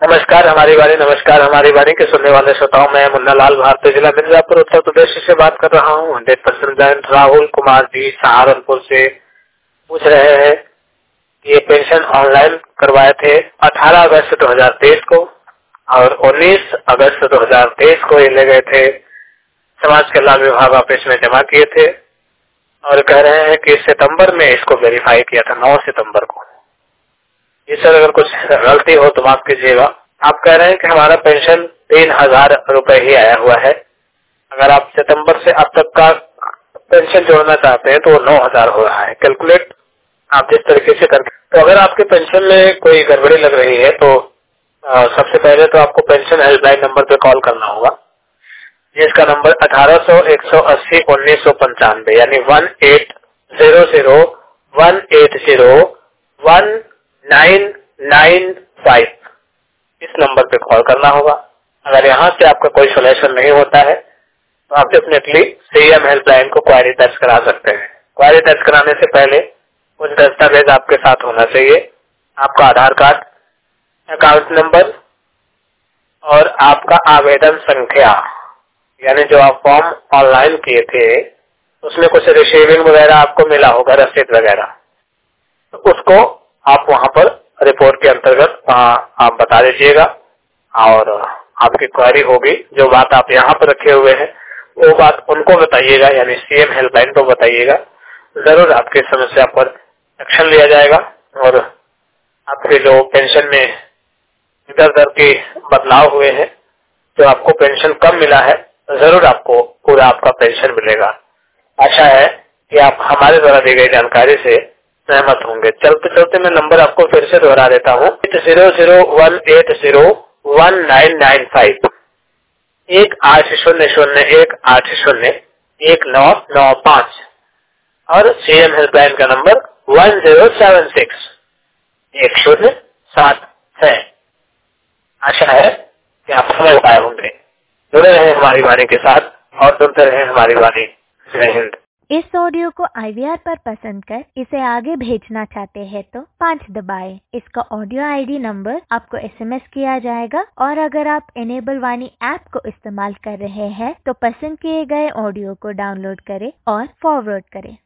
नमस्कार हमारी वाणी के सुनने वाले श्रोताओं में मुन्ना लाल भारतीय जिला मिर्जापुर उत्तर प्रदेश से बात कर रहा हूँ। 100% राहुल कुमार जी सहारनपुर से पूछ रहे हैं कि ये पेंशन ऑनलाइन करवाए थे 18 अगस्त 2023 को और 19 अगस्त 2023 को ये ले गए थे, समाज कल्याण विभाग ऑफिस में जमा किए थे और कह रहे हैं कि सितंबर में इसको वेरीफाई किया था 9 सितंबर को। जी सर, अगर कुछ गलती हो तो माफ कीजिएगा। आप कह रहे हैं कि हमारा पेंशन 3000 रुपए ही आया हुआ है। अगर आप सितंबर से अब तक का पेंशन जोड़ना चाहते हैं तो वो 9000 हो रहा है। कैलकुलेट आप जिस तरीके से करके, तो अगर आपके पेंशन में कोई गड़बड़ी लग रही है तो सबसे पहले तो आपको पेंशन हेल्पलाइन नंबर पे कॉल करना होगा, जिसका नंबर 1800-180-1995 यानी 1800-180-1995 इस नंबर पे कॉल करना होगा। अगर यहाँ से आपका कोई सोल्यूशन नहीं होता है तो आप डेफिनेटली सीएम हेल्पलाइन को क्वेरी दर्ज करा सकते हैं। क्वेरी दर्ज कराने से पहले कुछ दस्तावेज आपके साथ होना चाहिए, आपका आधार कार्ड, अकाउंट नंबर और आपका आवेदन संख्या, यानी जो आप फॉर्म ऑनलाइन किए थे उसमें कुछ रिसीविंग वगैरह आपको मिला होगा, रसीद वगैरह, तो उसको आप वहाँ पर रिपोर्ट के अंतर्गत आप बता दीजिएगा और आपकी क्वेरी होगी। जो बात आप यहाँ पर रखे हुए हैं वो बात उनको बताइएगा, यानी सीएम हेल्पलाइन को बताइएगा। जरूर आपकी समस्या पर एक्शन लिया जाएगा और आपके जो पेंशन में इधर उधर के बदलाव हुए हैं, जो आपको पेंशन कम मिला है, जरूर आपको पूरा आपका पेंशन मिलेगा। आशा है कि आप हमारे द्वारा दी गई जानकारी से सहमत होंगे। चलते चलते मैं नंबर आपको फिर से दोहरा देता हूँ, 8001801995 1800-180-1995 और सीएम हेल्पलाइन का नंबर 1076-1076। आशा है कि आप समझ पाए होंगे। जुड़े रहे हमारी वाणी के साथ और सुनते रहे हमारी वाणी। जय हिंद। इस ऑडियो को IVR पर पसंद कर इसे आगे भेजना चाहते हैं तो 5 दबाएं। इसका ऑडियो ID नंबर आपको SMS किया जाएगा और अगर आप इनेबल वाणी ऐप को इस्तेमाल कर रहे हैं तो पसंद किए गए ऑडियो को डाउनलोड करें और फॉरवर्ड करें।